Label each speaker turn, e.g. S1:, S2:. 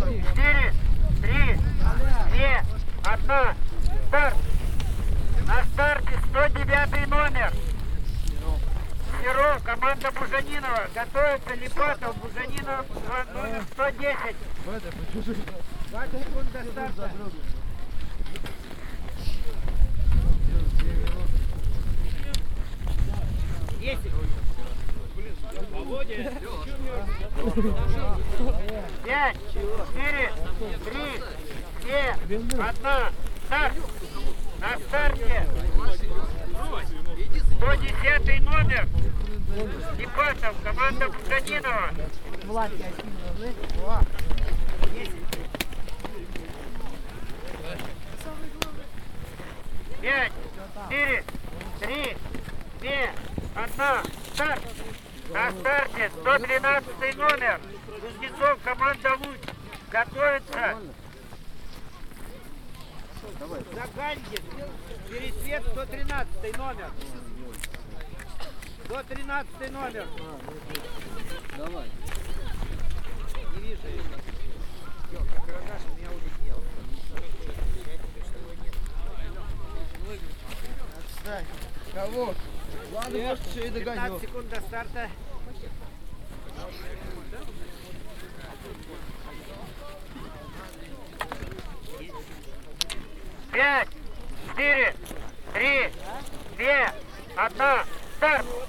S1: 4, 3, 2, 1. Старт. На старте 109 номер. Серов, команда Бужанинова. Готовится Липатов, Бужанинов, номер 110. 20 секунд до старта. Десять. 5, 4, 3, 2, 1. Старт. На старте 110 номер. Ипатов, команда Бужанинова. 5, 4, 3, 2, 1. Старт. На старте 112 номер. Кузнецов, команда Луч. Готовится. Загальдин. Пересвет 113 номер. 113 номер.
S2: Давай.
S1: Не вижу его. Как Рогаш меня улетел.
S2: Отстань. Кого? Ладно, может, еще и догоню.
S1: 15 секунд до старта. Пять, 4, 3, 2, 1. Старт.